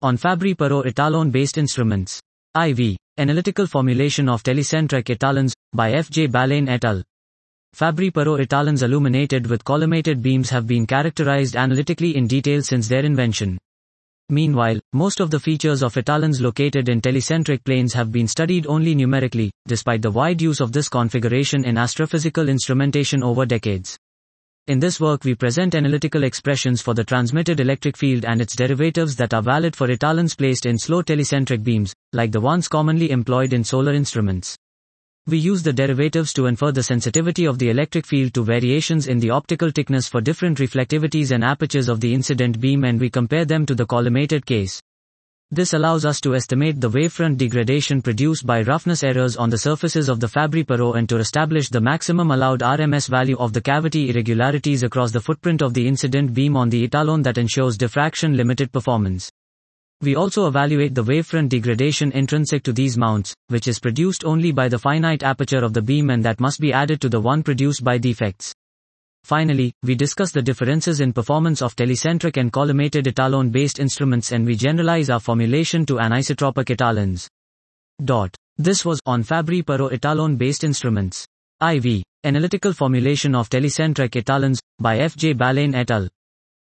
On Fabry-Perot etalon-based instruments. IV. Analytical formulation of telecentric etalons, by F. J. Balain et al. Fabry-Perot etalons illuminated with collimated beams have been characterized analytically in detail since their invention. Meanwhile, most of the features of etalons located in telecentric planes have been studied only numerically, despite the wide use of this configuration in astrophysical instrumentation over decades. In this work we present analytical expressions for the transmitted electric field and its derivatives that are valid for etalons placed in slow telecentric beams, like the ones commonly employed in solar instruments. We use the derivatives to infer the sensitivity of the electric field to variations in the optical thickness for different reflectivities and apertures of the incident beam, and we compare them to the collimated case. This allows us to estimate the wavefront degradation produced by roughness errors on the surfaces of the Fabry-Perot and to establish the maximum allowed RMS value of the cavity irregularities across the footprint of the incident beam on the etalon that ensures diffraction-limited performance. We also evaluate the wavefront degradation intrinsic to these mounts, which is produced only by the finite aperture of the beam and that must be added to the one produced by defects. Finally, we discuss the differences in performance of telecentric and collimated etalon-based instruments, and we generalize our formulation to anisotropic etalons. This was on Fabry-Perot etalon-based instruments. IV. Analytical formulation of telecentric etalons, by F. J. Balain et al.